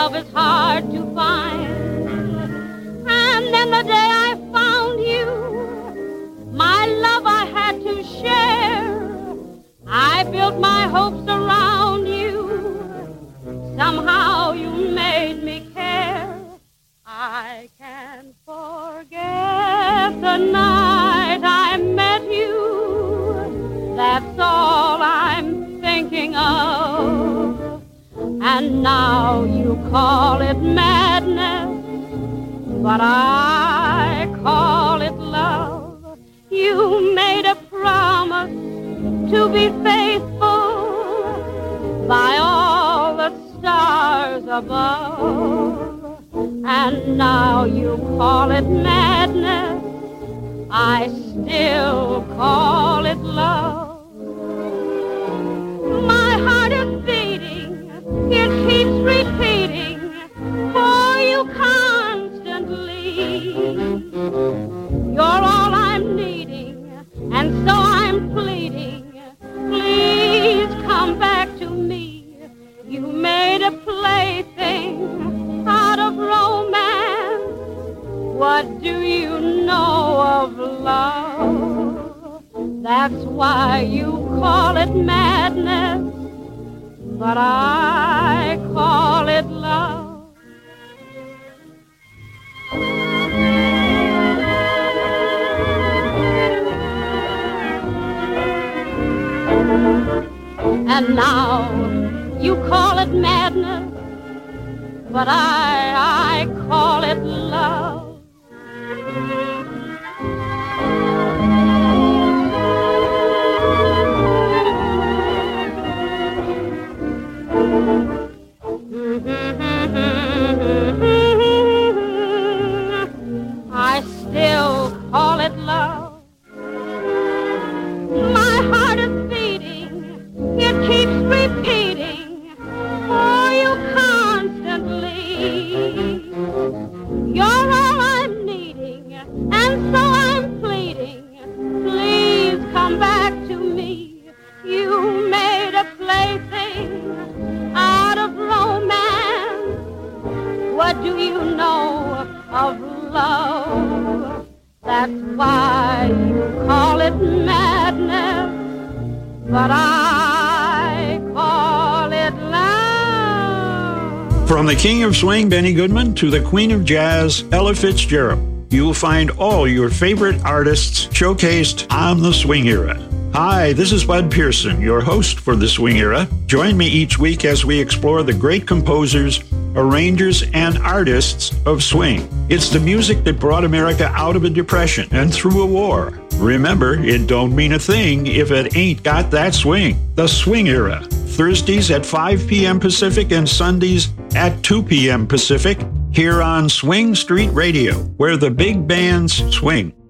love is hard to find. And then the day I found you, my love I had to share. I built my hopes around you. Somehow you made me care. I can't forget the night I met you. That's all I'm thinking of. And now you call it madness, but I call it love. You made a promise to be faithful by all the stars above. And now you call it madness, I still call it love. My heart is beating, it keeps repeating for you constantly. You're all I'm needing, and so I'm pleading. Please come back to me. You made a plaything out of romance. What do you know of love? That's why you call it madness, but I call it love. And now you call it madness, but I call it love. I still call it love. My heart is beating, it keeps repeating for you constantly. You're all I'm needing, and so I'm pleading. Please come back to me. You made a plaything out of romance. What do you know of love? That's why you call it madness, but I call it love. From the King of Swing, Benny Goodman, to the Queen of Jazz, Ella Fitzgerald, you'll find all your favorite artists showcased on the Swing Era. Hi, this is Bud Pearson, your host for the Swing Era. Join me each week as we explore the great composers, arrangers, and artists of swing. It's the music that brought America out of a depression and through a war. Remember, it don't mean a thing if it ain't got that swing. The Swing Era, Thursdays at 5 p.m. Pacific and Sundays at 2 p.m. Pacific, here on Swing Street Radio, where the big bands swing.